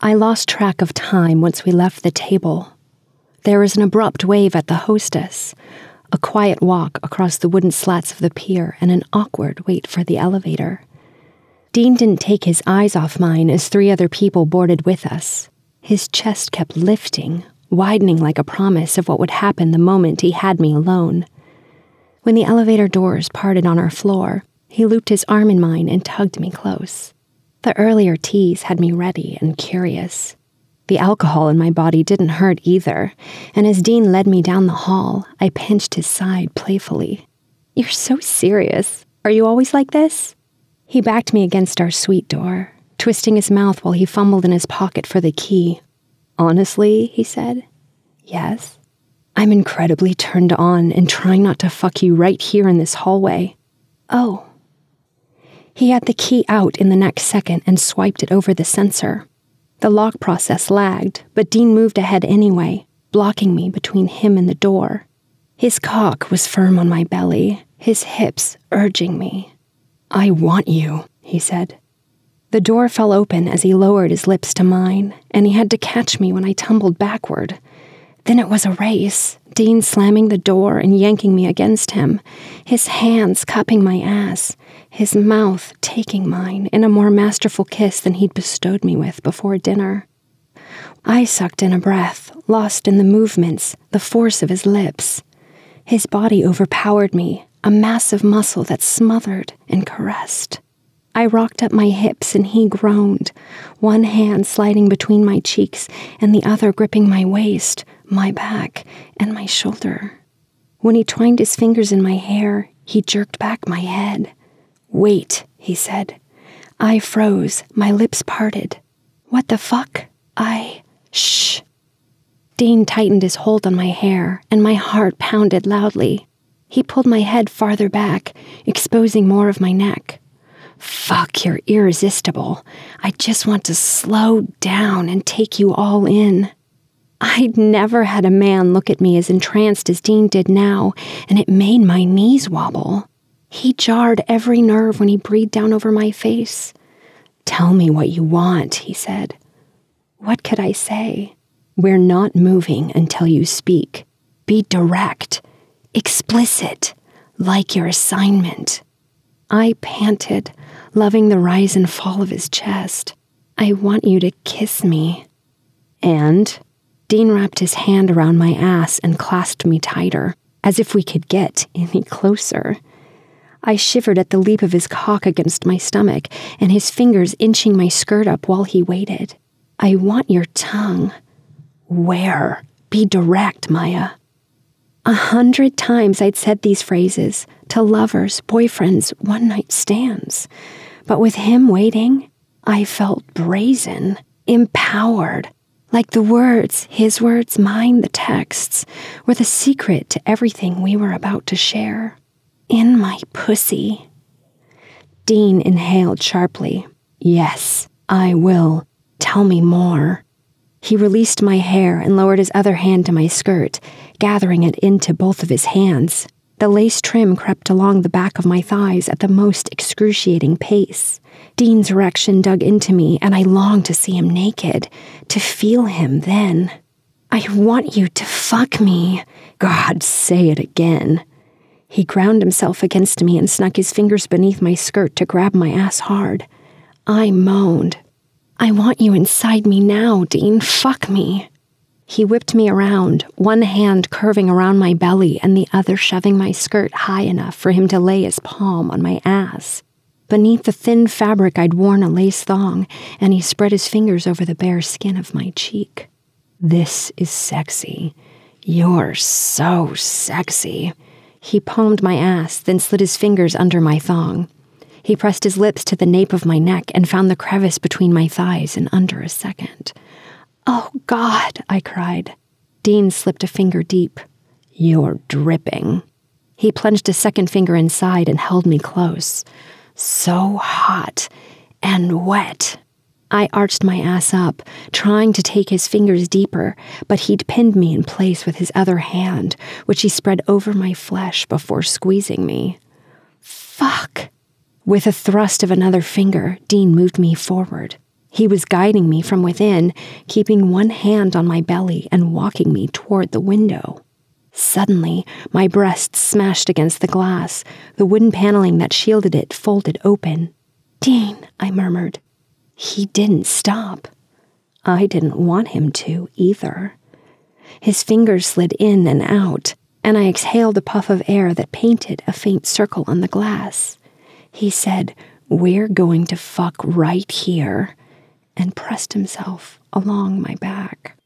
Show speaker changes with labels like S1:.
S1: I lost track of time once we left the table. There was an abrupt wave at the hostess, a quiet walk across the wooden slats of the pier, and an awkward wait for the elevator. Dean didn't take his eyes off mine as 3 other people boarded with us. His chest kept lifting, widening like a promise of what would happen the moment he had me alone. When the elevator doors parted on our floor, he looped his arm in mine and tugged me close. The earlier tease had me ready and curious. The alcohol in my body didn't hurt either, and as Dean led me down the hall, I pinched his side playfully. "You're so serious. Are you always like this?" He backed me against our suite door, twisting his mouth while he fumbled in his pocket for the key. "Honestly," he said, "yes. I'm incredibly turned on and trying not to fuck you right here in this hallway." "Oh." He had the key out in the next second and swiped it over the sensor. The lock process lagged, but Dean moved ahead anyway, blocking me between him and the door. His cock was firm on my belly, his hips urging me. "I want you," he said. The door fell open as he lowered his lips to mine, and he had to catch me when I tumbled backward. Then it was a race, Dean slamming the door and yanking me against him, his hands cupping my ass, his mouth taking mine in a more masterful kiss than he'd bestowed me with before dinner. I sucked in a breath, lost in the movements, the force of his lips. His body overpowered me, a massive muscle that smothered and caressed. I rocked up my hips and he groaned, one hand sliding between my cheeks and the other gripping my waist, my back, and my shoulder. When he twined his fingers in my hair, he jerked back my head. "Wait," he said. I froze, my lips parted. "What the fuck?" Shh. Dean tightened his hold on my hair, and my heart pounded loudly. He pulled my head farther back, exposing more of my neck. "Fuck, you're irresistible. I just want to slow down and take you all in." I'd never had a man look at me as entranced as Dean did now, and it made my knees wobble. He jarred every nerve when he breathed down over my face. "Tell me what you want," he said. What could I say? "We're not moving until you speak. Be direct, explicit, like your assignment." I panted, loving the rise and fall of his chest. "I want you to kiss me." "And?" Dean wrapped his hand around my ass and clasped me tighter, as if we could get any closer. I shivered at the leap of his cock against my stomach and his fingers inching my skirt up while he waited. "I want your tongue." "Where? Be direct, Maya." 100 times I'd said these phrases to lovers, boyfriends, one-night stands. But with him waiting, I felt brazen, empowered, like the words, his words, mine, the texts, were the secret to everything we were about to share. In my pussy. Dean inhaled sharply. "Yes, I will. Tell me more." He released my hair and lowered his other hand to my skirt, gathering it into both of his hands. The lace trim crept along the back of my thighs at the most excruciating pace. Dean's erection dug into me, and I longed to see him naked, to feel him then. "I want you to fuck me." God, say it again. He ground himself against me and snuck his fingers beneath my skirt to grab my ass hard. I moaned. "I want you inside me now, Dean. Fuck me." He whipped me around, one hand curving around my belly and the other shoving my skirt high enough for him to lay his palm on my ass. Beneath the thin fabric I'd worn a lace thong, and he spread his fingers over the bare skin of my cheek. "This is sexy. You're so sexy." He palmed my ass, then slid his fingers under my thong. He pressed his lips to the nape of my neck and found the crevice between my thighs in under a second. "Oh, God," I cried. Dean slipped a finger deep. "You're dripping." He plunged a second finger inside and held me close. So hot and wet. I arched my ass up, trying to take his fingers deeper, but he'd pinned me in place with his other hand, which he spread over my flesh before squeezing me. "Fuck." With a thrust of another finger, Dean moved me forward. He was guiding me from within, keeping one hand on my belly and walking me toward the window. Suddenly, my breast smashed against the glass, the wooden paneling that shielded it folded open. "Dean," I murmured. He didn't stop. I didn't want him to, either. His fingers slid in and out, and I exhaled a puff of air that painted a faint circle on the glass. He said, "We're going to fuck right here," and pressed himself along my back.